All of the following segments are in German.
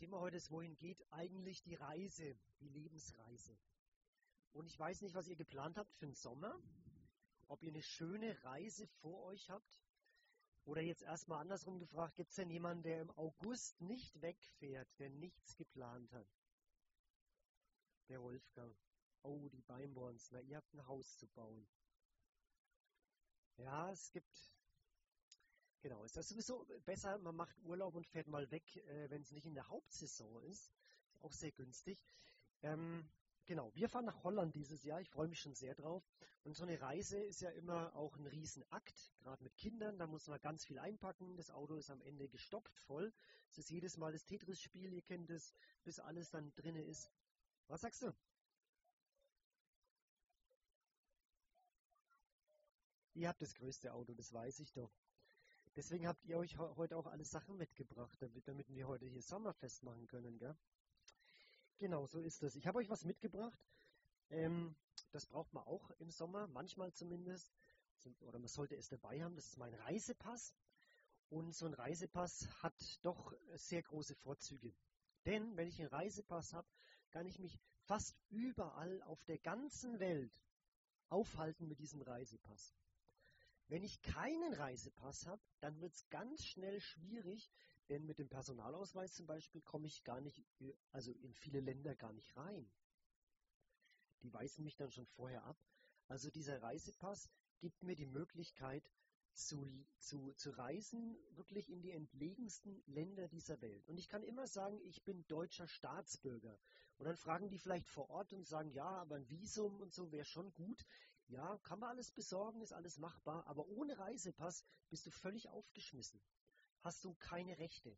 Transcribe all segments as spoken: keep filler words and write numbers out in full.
Thema heute ist, wohin geht eigentlich die Reise, die Lebensreise? Und ich weiß nicht, was ihr geplant habt für den Sommer, ob ihr eine schöne Reise vor euch habt. Oder jetzt erstmal andersrum gefragt, gibt es denn jemanden, der im August nicht wegfährt, der nichts geplant hat? Der Wolfgang. Oh, die Beinborns, na, ihr habt ein Haus zu bauen. Ja, es gibt, genau, ist das sowieso besser, man macht Urlaub und fährt mal weg, äh, wenn es nicht in der Hauptsaison ist. Ist auch sehr günstig. Ähm, genau, wir fahren nach Holland dieses Jahr, ich freue mich schon sehr drauf. Und so eine Reise ist ja immer auch ein Riesenakt, gerade mit Kindern, da muss man ganz viel einpacken, das Auto ist am Ende gestopft voll. Es ist jedes Mal das Tetris-Spiel, ihr kennt es, bis alles dann drinne ist. Was sagst du? Ihr habt das größte Auto, das weiß ich doch. Deswegen habt ihr euch heu- heute auch alle Sachen mitgebracht, damit, damit wir heute hier Sommerfest machen können, gell? Genau, so ist das. Ich habe euch was mitgebracht. Ähm, das braucht man auch im Sommer, manchmal zumindest. Zum- Oder man sollte es dabei haben. Das ist mein Reisepass. Und so ein Reisepass hat doch sehr große Vorzüge. Denn wenn ich einen Reisepass habe, kann ich mich fast überall auf der ganzen Welt aufhalten mit diesem Reisepass. Wenn ich keinen Reisepass habe, dann wird es ganz schnell schwierig, denn mit dem Personalausweis zum Beispiel komme ich gar nicht, äh, also in viele Länder gar nicht rein. Die weisen mich dann schon vorher ab. Also dieser Reisepass gibt mir die Möglichkeit zu, zu, zu reisen, wirklich in die entlegensten Länder dieser Welt. Und ich kann immer sagen, ich bin deutscher Staatsbürger. Und dann fragen die vielleicht vor Ort und sagen, ja, aber ein Visum und so wäre schon gut. Ja, kann man alles besorgen, ist alles machbar, aber ohne Reisepass bist du völlig aufgeschmissen. Hast du keine Rechte.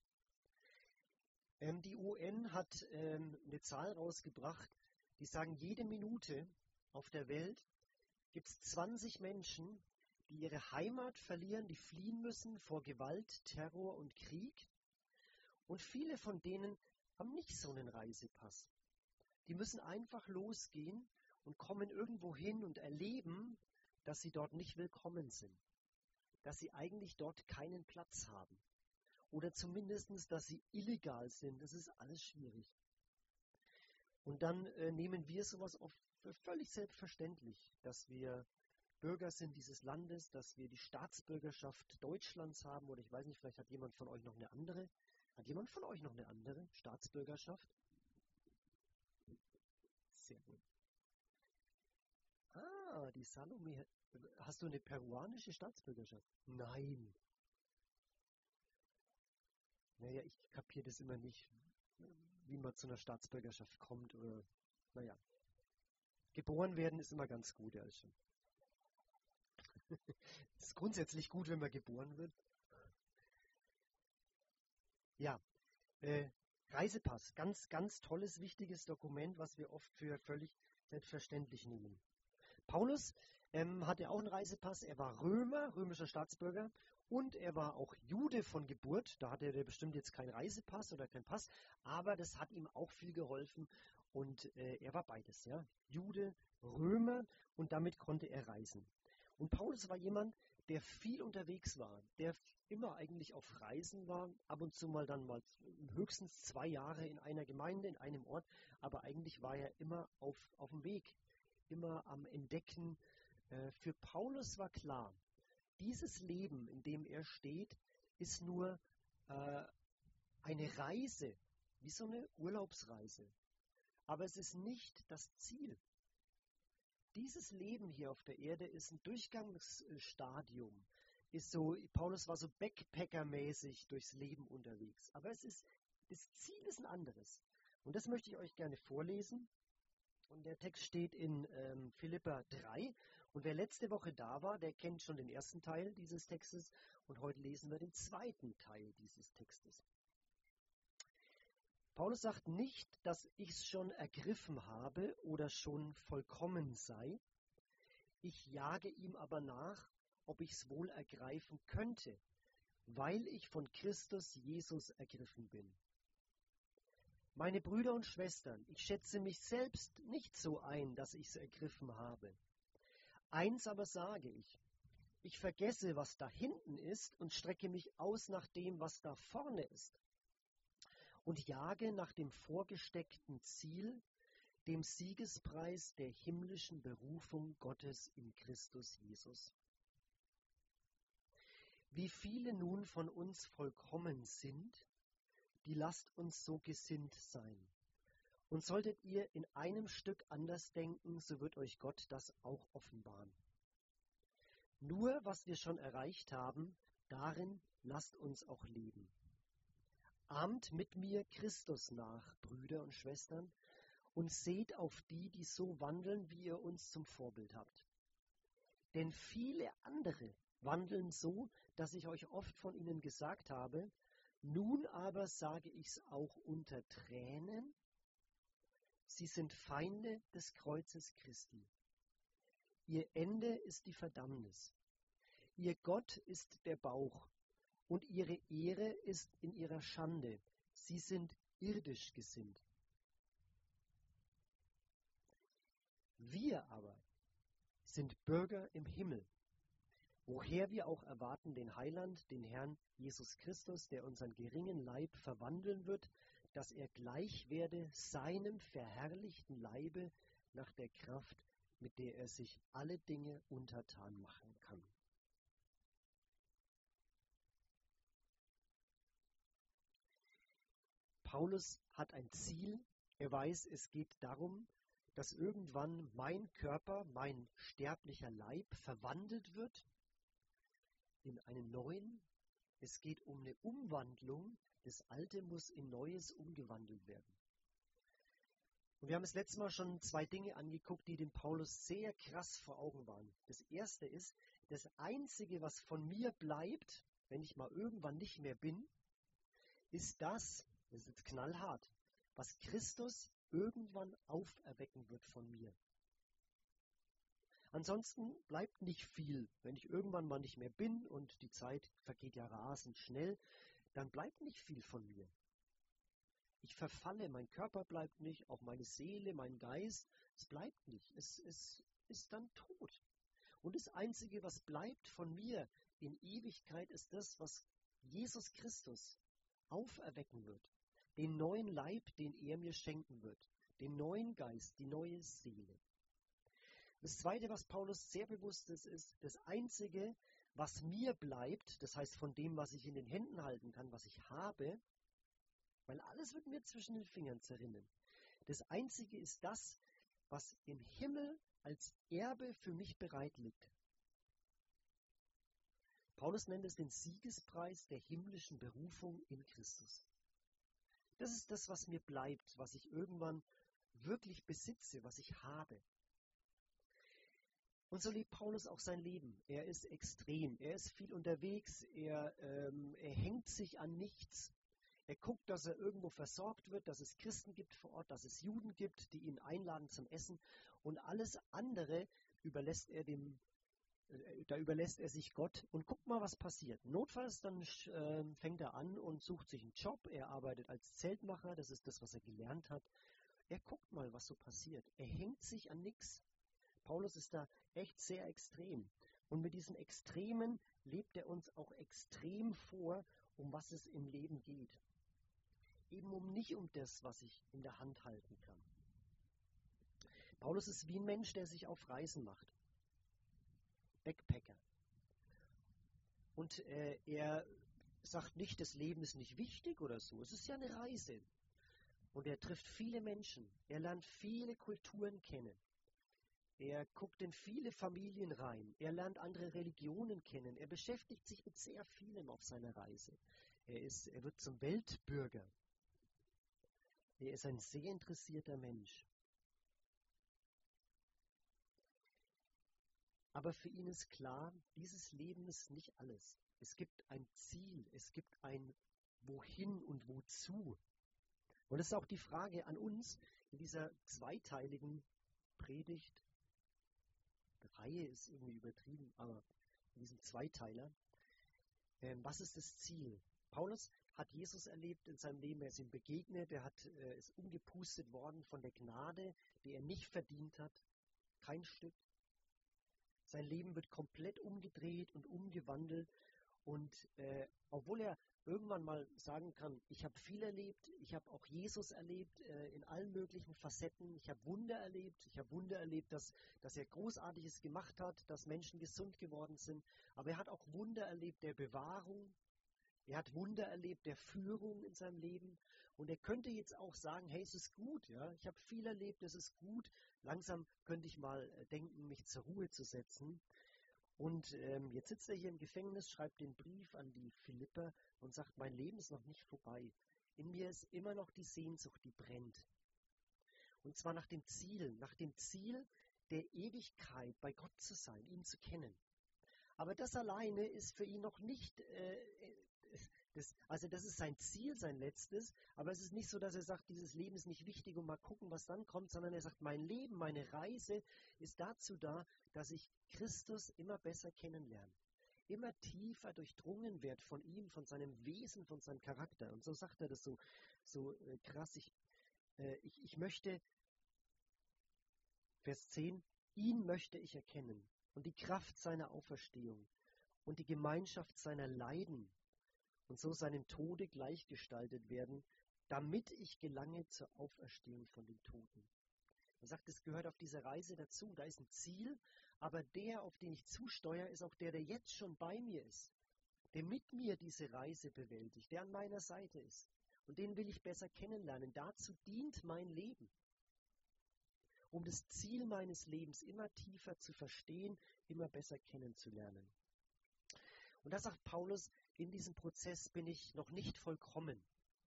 Ähm, die U N hat ähm, eine Zahl rausgebracht, die sagen, jede Minute auf der Welt gibt es zwanzig Menschen, die ihre Heimat verlieren, die fliehen müssen vor Gewalt, Terror und Krieg. Und viele von denen haben nicht so einen Reisepass. Die müssen einfach losgehen und kommen irgendwo hin und erleben, dass sie dort nicht willkommen sind, dass sie eigentlich dort keinen Platz haben. Oder zumindest, dass sie illegal sind. Das ist alles schwierig. Und dann äh, nehmen wir sowas oft für völlig selbstverständlich, dass wir Bürger sind dieses Landes, dass wir die Staatsbürgerschaft Deutschlands haben. Oder ich weiß nicht, vielleicht hat jemand von euch noch eine andere. Hat jemand von euch noch eine andere Staatsbürgerschaft? Sehr gut. Ah, die Salome. Hast du eine peruanische Staatsbürgerschaft? Nein. Naja, ich kapiere das immer nicht, wie man zu einer Staatsbürgerschaft kommt. Oder, naja, geboren werden ist immer ganz gut, ja, schon. Es ist grundsätzlich gut, wenn man geboren wird. Ja, äh, Reisepass, ganz, ganz tolles, wichtiges Dokument, was wir oft für völlig selbstverständlich nehmen. Paulus ähm, hatte auch einen Reisepass. Er war Römer, römischer Staatsbürger, und er war auch Jude von Geburt. Da hatte er bestimmt jetzt keinen Reisepass oder keinen Pass, aber das hat ihm auch viel geholfen und äh, er war beides, ja. Jude, Römer, und damit konnte er reisen. Und Paulus war jemand, der viel unterwegs war, der immer eigentlich auf Reisen war, ab und zu mal dann mal höchstens zwei Jahre in einer Gemeinde, in einem Ort, aber eigentlich war er immer auf, auf dem Weg, immer am Entdecken. Äh, Für Paulus war klar, dieses Leben, in dem er steht, ist nur äh, eine Reise, wie so eine Urlaubsreise. Aber es ist nicht das Ziel. Dieses Leben hier auf der Erde ist ein Durchgangsstadium. Ist so, Paulus war so Backpacker-mäßig durchs Leben unterwegs. Aber es ist, das Ziel ist ein anderes. Und das möchte ich euch gerne vorlesen. Und der Text steht in ähm, Philipper drei. Und wer letzte Woche da war, der kennt schon den ersten Teil dieses Textes. Und heute lesen wir den zweiten Teil dieses Textes. Paulus sagt nicht, dass ich es schon ergriffen habe oder schon vollkommen sei. Ich jage ihm aber nach, ob ich es wohl ergreifen könnte, weil ich von Christus Jesus ergriffen bin. Meine Brüder und Schwestern, ich schätze mich selbst nicht so ein, dass ich es ergriffen habe. Eins aber sage ich, ich vergesse, was da hinten ist und strecke mich aus nach dem, was da vorne ist. und jage nach dem vorgesteckten Ziel, dem Siegespreis der himmlischen Berufung Gottes in Christus Jesus. Wie viele nun von uns vollkommen sind, die lasst uns so gesinnt sein. Und solltet ihr in einem Stück anders denken, so wird euch Gott das auch offenbaren. Nur was wir schon erreicht haben, darin lasst uns auch leben. Ahmt mit mir Christus nach, Brüder und Schwestern, und seht auf die, die so wandeln, wie ihr uns zum Vorbild habt. Denn viele andere wandeln so, dass ich euch oft von ihnen gesagt habe, nun aber sage ich's auch unter Tränen, sie sind Feinde des Kreuzes Christi. Ihr Ende ist die Verdammnis. Ihr Gott ist der Bauch und ihre Ehre ist in ihrer Schande. Sie sind irdisch gesinnt. Wir aber sind Bürger im Himmel, woher wir auch erwarten den Heiland, den Herrn Jesus Christus, der unseren geringen Leib verwandeln wird, dass er gleich werde seinem verherrlichten Leibe nach der Kraft, mit der er sich alle Dinge untertan machen kann. Paulus hat ein Ziel. Er weiß, es geht darum, dass irgendwann mein Körper, mein sterblicher Leib verwandelt wird in einen neuen. Es geht um eine Umwandlung. Das Alte muss in Neues umgewandelt werden. Und wir haben das letzte Mal schon zwei Dinge angeguckt, die dem Paulus sehr krass vor Augen waren. Das erste ist, das Einzige, was von mir bleibt, wenn ich mal irgendwann nicht mehr bin, ist das, das ist jetzt knallhart, was Christus irgendwann auferwecken wird von mir. Ansonsten bleibt nicht viel. Wenn ich irgendwann mal nicht mehr bin und die Zeit vergeht ja rasend schnell, dann bleibt nicht viel von mir. Ich verfalle, mein Körper bleibt nicht, auch meine Seele, mein Geist, es bleibt nicht. Es, es ist dann tot. Und das Einzige, was bleibt von mir in Ewigkeit, ist das, was Jesus Christus auferwecken wird. Den neuen Leib, den er mir schenken wird. Den neuen Geist, die neue Seele. Das Zweite, was Paulus sehr bewusst ist, ist, das Einzige, was mir bleibt, das heißt von dem, was ich in den Händen halten kann, was ich habe, weil alles wird mir zwischen den Fingern zerrinnen. Das Einzige ist das, was im Himmel als Erbe für mich bereit liegt. Paulus nennt es den Siegespreis der himmlischen Berufung in Christus. Das ist das, was mir bleibt, was ich irgendwann wirklich besitze, was ich habe. Und so lebt Paulus auch sein Leben. Er ist extrem, er ist viel unterwegs, er, ähm, er hängt sich an nichts. Er guckt, dass er irgendwo versorgt wird, dass es Christen gibt vor Ort, dass es Juden gibt, die ihn einladen zum Essen. Und alles andere überlässt er dem, äh, da überlässt er sich Gott. Und guckt mal, was passiert. Notfalls dann äh, fängt er an und sucht sich einen Job. Er arbeitet als Zeltmacher, das ist das, was er gelernt hat. Er guckt mal, was so passiert. Er hängt sich an nichts. Paulus ist da echt sehr extrem. Und mit diesen Extremen lebt er uns auch extrem vor, um was es im Leben geht. Eben um nicht um das, was ich in der Hand halten kann. Paulus ist wie ein Mensch, der sich auf Reisen macht. Backpacker. Und äh, er sagt nicht, das Leben ist nicht wichtig oder so. Es ist ja eine Reise. Und er trifft viele Menschen. Er lernt viele Kulturen kennen. Er guckt in viele Familien rein. Er lernt andere Religionen kennen. Er beschäftigt sich mit sehr vielem auf seiner Reise. Er ist, er wird zum Weltbürger. Er ist ein sehr interessierter Mensch. Aber für ihn ist klar, dieses Leben ist nicht alles. Es gibt ein Ziel, es gibt ein Wohin und Wozu. Und es ist auch die Frage an uns in dieser zweiteiligen Predigt. Reihe ist irgendwie übertrieben, aber in diesem Zweiteiler. Ähm, was ist das Ziel? Paulus hat Jesus erlebt in seinem Leben, er ist ihm begegnet, er hat, äh, ist umgepustet worden von der Gnade, die er nicht verdient hat. Kein Stück. Sein Leben wird komplett umgedreht und umgewandelt. Und äh, obwohl er irgendwann mal sagen kann, ich habe viel erlebt, ich habe auch Jesus erlebt äh, in allen möglichen Facetten, ich habe Wunder erlebt, ich habe Wunder erlebt, dass, dass er Großartiges gemacht hat, dass Menschen gesund geworden sind, aber er hat auch Wunder erlebt der Bewahrung, er hat Wunder erlebt der Führung in seinem Leben und er könnte jetzt auch sagen, hey, es ist gut, ja, ich habe viel erlebt, es ist gut, langsam könnte ich mal äh, denken, mich zur Ruhe zu setzen. Und ähm, jetzt sitzt er hier im Gefängnis, schreibt den Brief an die Philipper und sagt, mein Leben ist noch nicht vorbei. In mir ist immer noch die Sehnsucht, die brennt. Und zwar nach dem Ziel, nach dem Ziel der Ewigkeit bei Gott zu sein, ihn zu kennen. Aber das alleine ist für ihn noch nicht, äh, das, also das ist sein Ziel, sein letztes, aber es ist nicht so, dass er sagt, dieses Leben ist nicht wichtig und mal gucken, was dann kommt, sondern er sagt, mein Leben, meine Reise ist dazu da, dass ich Christus immer besser kennenlerne, immer tiefer durchdrungen wird von ihm, von seinem Wesen, von seinem Charakter. Und so sagt er das so, so äh, krass. Ich, äh, ich, ich möchte, Vers zehn, ihn möchte ich erkennen und die Kraft seiner Auferstehung und die Gemeinschaft seiner Leiden und so seinem Tode gleichgestaltet werden, damit ich gelange zur Auferstehung von den Toten. Er sagt, es gehört auf diese Reise dazu. Da ist ein Ziel, aber der, auf den ich zusteuere, ist auch der, der jetzt schon bei mir ist, der mit mir diese Reise bewältigt, der an meiner Seite ist. Und den will ich besser kennenlernen. Dazu dient mein Leben, um das Ziel meines Lebens immer tiefer zu verstehen, immer besser kennenzulernen. Und da sagt Paulus, in diesem Prozess bin ich noch nicht vollkommen.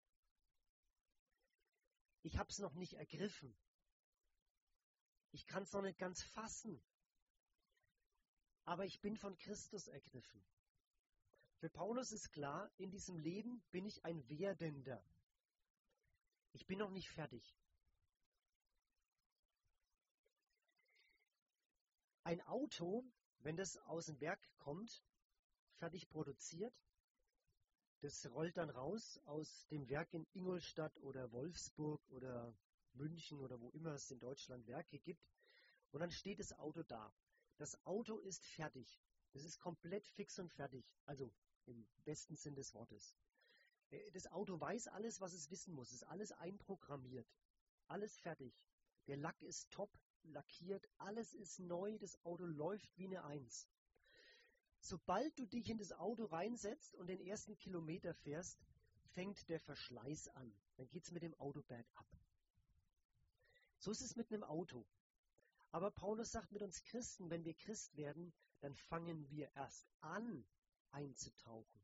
Ich habe es noch nicht ergriffen. Ich kann es noch nicht ganz fassen. Aber ich bin von Christus ergriffen. Für Paulus ist klar, in diesem Leben bin ich ein Werdender. Ich bin noch nicht fertig. Ein Auto, wenn das aus dem Werk kommt, fertig produziert, das rollt dann raus aus dem Werk in Ingolstadt oder Wolfsburg oder München oder wo immer es in Deutschland Werke gibt. Und dann steht das Auto da. Das Auto ist fertig. Das ist komplett fix und fertig. Also im besten Sinn des Wortes. Das Auto weiß alles, was es wissen muss. Es ist alles einprogrammiert. Alles fertig. Der Lack ist top lackiert. Alles ist neu. Das Auto läuft wie eine Eins. Sobald du dich in das Auto reinsetzt und den ersten Kilometer fährst, fängt der Verschleiß an. Dann geht es mit dem Auto bergab. So ist es mit einem Auto. Aber Paulus sagt mit uns Christen, wenn wir Christ werden, dann fangen wir erst an, einzutauchen.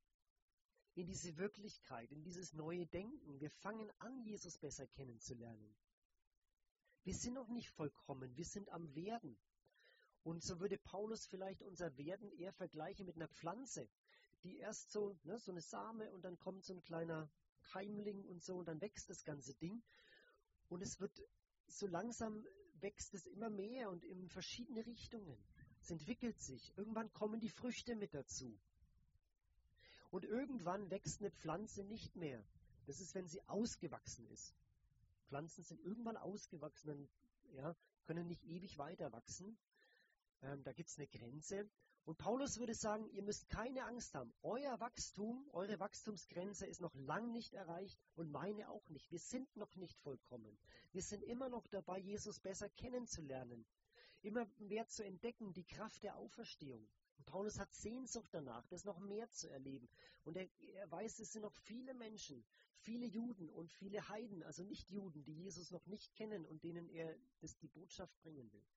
In diese Wirklichkeit, in dieses neue Denken. Wir fangen an, Jesus besser kennenzulernen. Wir sind noch nicht vollkommen, wir sind am Werden. Und so würde Paulus vielleicht unser Werden eher vergleichen mit einer Pflanze, die erst so, ne, so eine Same und dann kommt so ein kleiner Keimling und so und dann wächst das ganze Ding. Und es wird so langsam wächst es immer mehr und in verschiedene Richtungen. Es entwickelt sich. Irgendwann kommen die Früchte mit dazu. Und irgendwann wächst eine Pflanze nicht mehr. Das ist, wenn sie ausgewachsen ist. Pflanzen sind irgendwann ausgewachsen und ja, können nicht ewig weiter wachsen. Ähm, da gibt es eine Grenze. Und Paulus würde sagen, ihr müsst keine Angst haben. Euer Wachstum, eure Wachstumsgrenze ist noch lang nicht erreicht und meine auch nicht. Wir sind noch nicht vollkommen. Wir sind immer noch dabei, Jesus besser kennenzulernen. Immer mehr zu entdecken, die Kraft der Auferstehung. Und Paulus hat Sehnsucht danach, das noch mehr zu erleben. Und er, er weiß, es sind noch viele Menschen, viele Juden und viele Heiden, also nicht Juden, die Jesus noch nicht kennen und denen er das, die Botschaft bringen will.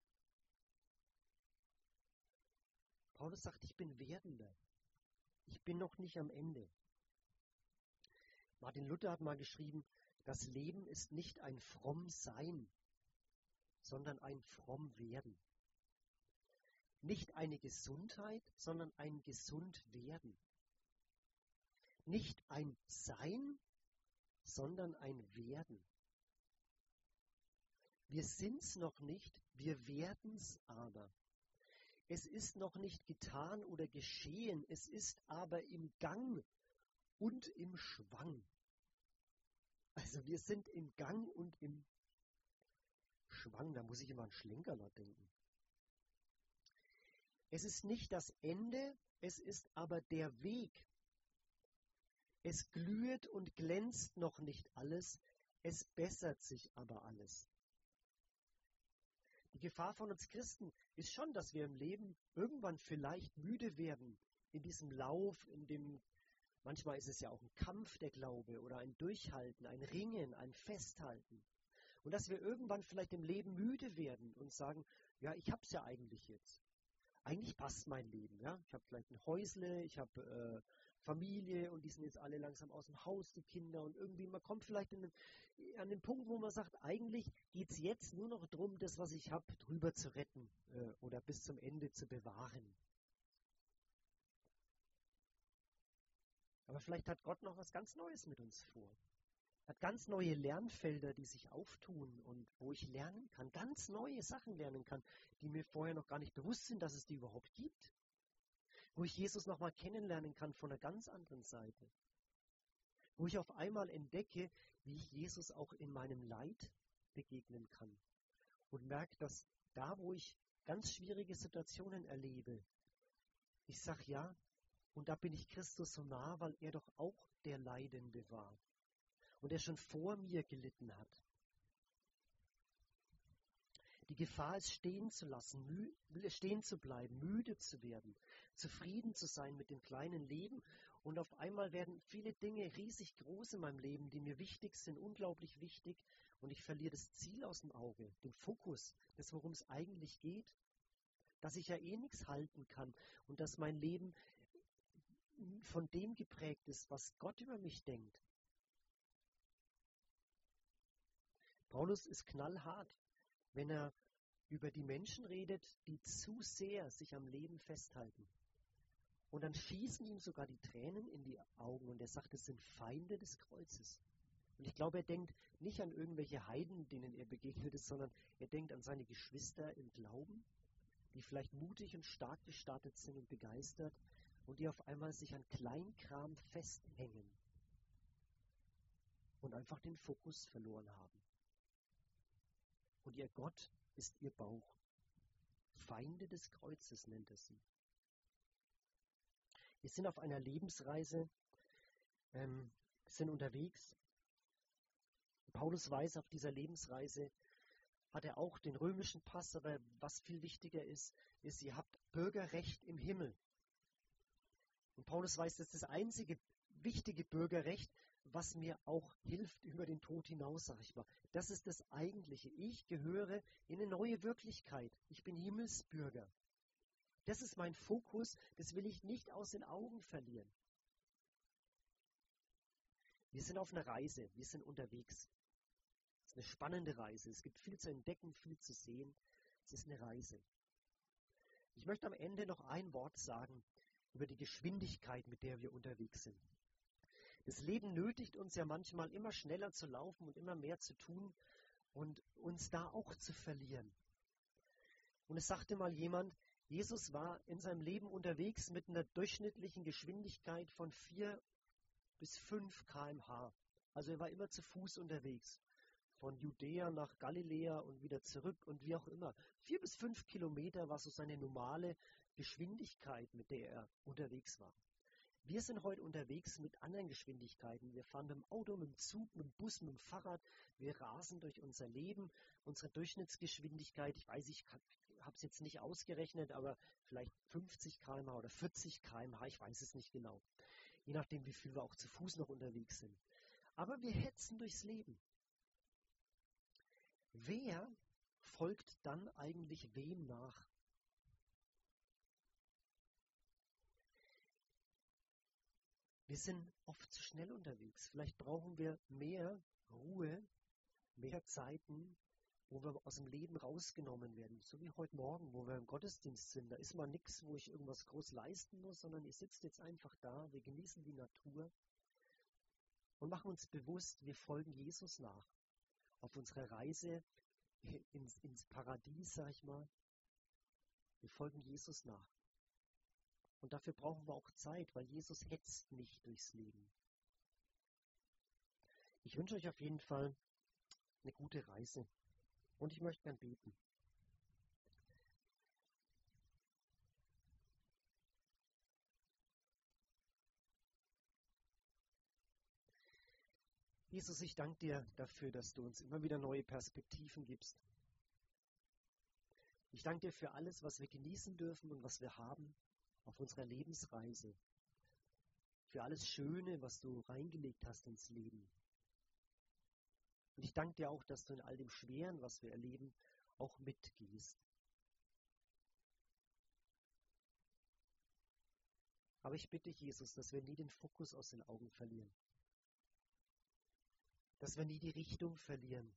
Paulus sagt, ich bin Werdender. Ich bin noch nicht am Ende. Martin Luther hat mal geschrieben, das Leben ist nicht ein Frommsein, sondern ein Frommwerden. Nicht eine Gesundheit, sondern ein Gesundwerden. Nicht ein Sein, sondern ein Werden. Wir sind's noch nicht, wir werden's aber. Es ist noch nicht getan oder geschehen, es ist aber im Gang und im Schwang. Also wir sind im Gang und im Schwang, da muss ich immer an Schlenkerler denken. Es ist nicht das Ende, es ist aber der Weg. Es glüht und glänzt noch nicht alles, es bessert sich aber alles. Die Gefahr von uns Christen ist schon, dass wir im Leben irgendwann vielleicht müde werden in diesem Lauf, in dem, manchmal ist es ja auch ein Kampf der Glaube oder ein Durchhalten, ein Ringen, ein Festhalten. Und dass wir irgendwann vielleicht im Leben müde werden und sagen, ja, ich hab's ja eigentlich jetzt. Eigentlich passt mein Leben, ja. Ich habe vielleicht ein Häusle, ich habe äh, Familie und die sind jetzt alle langsam aus dem Haus, die Kinder, und irgendwie, man kommt vielleicht in den, an den Punkt, wo man sagt, eigentlich geht es jetzt nur noch darum, das, was ich habe, drüber zu retten äh, oder bis zum Ende zu bewahren. Aber vielleicht hat Gott noch was ganz Neues mit uns vor. Hat ganz neue Lernfelder, die sich auftun und wo ich lernen kann, ganz neue Sachen lernen kann, die mir vorher noch gar nicht bewusst sind, dass es die überhaupt gibt. Wo ich Jesus nochmal kennenlernen kann von einer ganz anderen Seite. Wo ich auf einmal entdecke, wie ich Jesus auch in meinem Leid begegnen kann. Und merke, dass da, wo ich ganz schwierige Situationen erlebe, ich sage ja, und da bin ich Christus so nah, weil er doch auch der Leidende war. Und er schon vor mir gelitten hat. Die Gefahr ist, stehen zu lassen, mü- stehen zu bleiben, müde zu werden, zufrieden zu sein mit dem kleinen Leben. Und auf einmal werden viele Dinge riesig groß in meinem Leben, die mir wichtig sind, unglaublich wichtig. Und ich verliere das Ziel aus dem Auge, den Fokus, das, worum es eigentlich geht. Dass ich ja eh nichts halten kann und dass mein Leben von dem geprägt ist, was Gott über mich denkt. Paulus ist knallhart, wenn er über die Menschen redet, die zu sehr sich am Leben festhalten. Und dann schießen ihm sogar die Tränen in die Augen und er sagt, es sind Feinde des Kreuzes. Und ich glaube, er denkt nicht an irgendwelche Heiden, denen er begegnet ist, sondern er denkt an seine Geschwister im Glauben, die vielleicht mutig und stark gestartet sind und begeistert und die auf einmal sich an Kleinkram festhängen und einfach den Fokus verloren haben. Und ihr Gott ist ihr Bauch. Feinde des Kreuzes nennt er sie. Wir sind auf einer Lebensreise, ähm, sind unterwegs. Paulus weiß, auf dieser Lebensreise hat er auch den römischen Pass, aber was viel wichtiger ist, ist, ihr habt Bürgerrecht im Himmel. Und Paulus weiß, das ist das einzige wichtige Bürgerrecht, was mir auch hilft über den Tod hinaus, sag ich mal. Das ist das Eigentliche. Ich gehöre in eine neue Wirklichkeit. Ich bin Himmelsbürger. Das ist mein Fokus, das will ich nicht aus den Augen verlieren. Wir sind auf einer Reise, wir sind unterwegs. Es ist eine spannende Reise. Es gibt viel zu entdecken, viel zu sehen. Es ist eine Reise. Ich möchte am Ende noch ein Wort sagen über die Geschwindigkeit, mit der wir unterwegs sind. Das Leben nötigt uns ja manchmal immer schneller zu laufen und immer mehr zu tun und uns da auch zu verlieren. Und es sagte mal jemand, Jesus war in seinem Leben unterwegs mit einer durchschnittlichen Geschwindigkeit von vier bis fünf Kilometer pro Stunde. Also er war immer zu Fuß unterwegs. Von Judäa nach Galiläa und wieder zurück und wie auch immer. Vier bis fünf Kilometer war so seine normale Geschwindigkeit, mit der er unterwegs war. Wir sind heute unterwegs mit anderen Geschwindigkeiten. Wir fahren mit dem Auto, mit dem Zug, mit dem Bus, mit dem Fahrrad. Wir rasen durch unser Leben. Unsere Durchschnittsgeschwindigkeit, ich weiß, ich habe es jetzt nicht ausgerechnet, aber vielleicht fünfzig Kilometer pro Stunde oder vierzig Kilometer pro Stunde, ich weiß es nicht genau. Je nachdem, wie viel wir auch zu Fuß noch unterwegs sind. Aber wir hetzen durchs Leben. Wer folgt dann eigentlich wem nach? Wir sind oft zu schnell unterwegs. Vielleicht brauchen wir mehr Ruhe, mehr Zeiten, wo wir aus dem Leben rausgenommen werden. So wie heute Morgen, wo wir im Gottesdienst sind. Da ist mal nichts, wo ich irgendwas groß leisten muss, sondern ihr sitzt jetzt einfach da, wir genießen die Natur und machen uns bewusst, wir folgen Jesus nach. Auf unserer Reise ins, ins Paradies, sag ich mal. Wir folgen Jesus nach. Und dafür brauchen wir auch Zeit, weil Jesus hetzt nicht durchs Leben. Ich wünsche euch auf jeden Fall eine gute Reise. Und ich möchte gern beten. Jesus, ich danke dir dafür, dass du uns immer wieder neue Perspektiven gibst. Ich danke dir für alles, was wir genießen dürfen und was wir haben auf unserer Lebensreise. Für alles Schöne, was du reingelegt hast ins Leben. Und ich danke dir auch, dass du in all dem Schweren, was wir erleben, auch mitgehst. Aber ich bitte dich, Jesus, dass wir nie den Fokus aus den Augen verlieren. Dass wir nie die Richtung verlieren.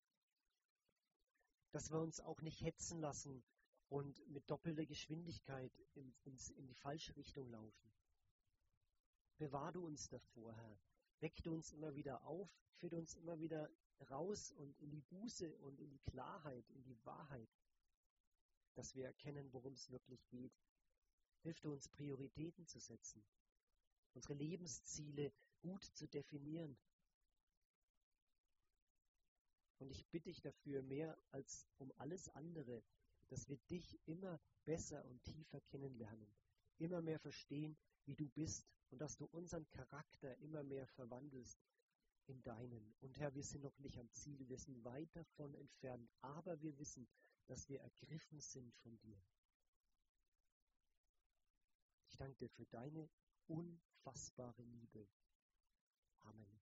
Dass wir uns auch nicht hetzen lassen und mit doppelter Geschwindigkeit in, in, in die falsche Richtung laufen. Bewahr du uns davor, Herr. Weck du uns immer wieder auf, führe uns immer wieder raus und in die Buße und in die Klarheit, in die Wahrheit, dass wir erkennen, worum es wirklich geht. Hilf du uns, Prioritäten zu setzen, unsere Lebensziele gut zu definieren. Und ich bitte dich dafür, mehr als um alles andere, dass wir dich immer besser und tiefer kennenlernen, immer mehr verstehen, wie du bist und dass du unseren Charakter immer mehr verwandelst in deinen. Und Herr, wir sind noch nicht am Ziel, wir sind weit davon entfernt, aber wir wissen, dass wir ergriffen sind von dir. Ich danke dir für deine unfassbare Liebe. Amen.